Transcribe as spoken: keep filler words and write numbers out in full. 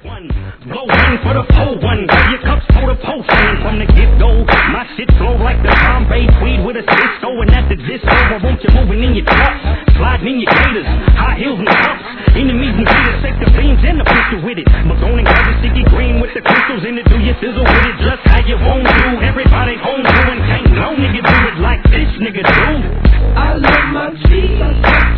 one. Blow one for the pole one. Grab your cups for the post one. From the get-go, my shit flow like the Bombay tweed with a Cisco. And at the disco, I want you moving in your truck, sliding in your gators, high heels and cuffs. Enemies and haters, take the beams and the pistol with it. But don't grab the sticky green with the crystals in it. Do you sizzle with it just how you want to? Everybody home doing, can't no nigga do it like this nigga do. I love my G.